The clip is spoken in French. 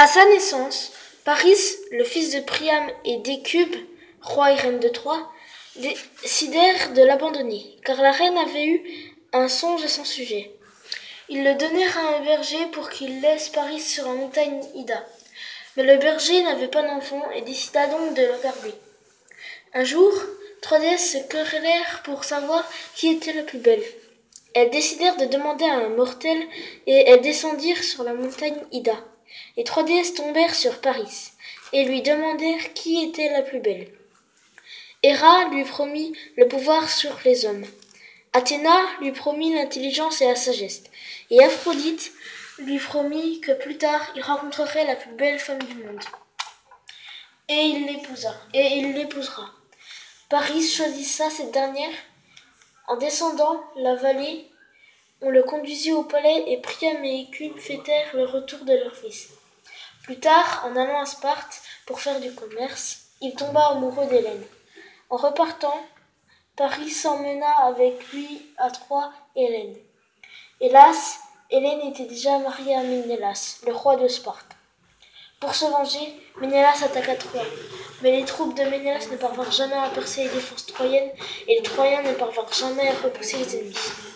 À sa naissance, Paris, le fils de Priam et d'Hécube, roi et reine de Troie, décidèrent de l'abandonner, car la reine avait eu un songe à son sujet. Ils le donnèrent à un berger pour qu'il laisse Paris sur la montagne Ida. Mais le berger n'avait pas d'enfant et décida donc de le garder. Un jour, trois déesses se querellèrent pour savoir qui était la plus belle. Elles décidèrent de demander à un mortel et elles descendirent sur la montagne Ida. Les trois déesses tombèrent sur Paris et lui demandèrent qui était la plus belle. Héra lui promit le pouvoir sur les hommes. Athéna lui promit l'intelligence et la sagesse. Et Aphrodite lui promit que plus tard il rencontrerait la plus belle femme du monde. Et il l'épousera. Paris choisissa cette dernière. En descendant la vallée, on le conduisit au palais et Priam et Hécube fêtèrent le retour de leur fils. Plus tard, en allant à Sparte pour faire du commerce, il tomba amoureux d'Hélène. En repartant, Paris s'emmena avec lui à Troie Hélène. Hélas, Hélène était déjà mariée à Ménélas, le roi de Sparte. Pour se venger, Ménélas attaqua Troie. Mais les troupes de Ménélas ne parvinrent jamais à percer les défenses troyennes et les Troyens ne parvinrent jamais à repousser les ennemis.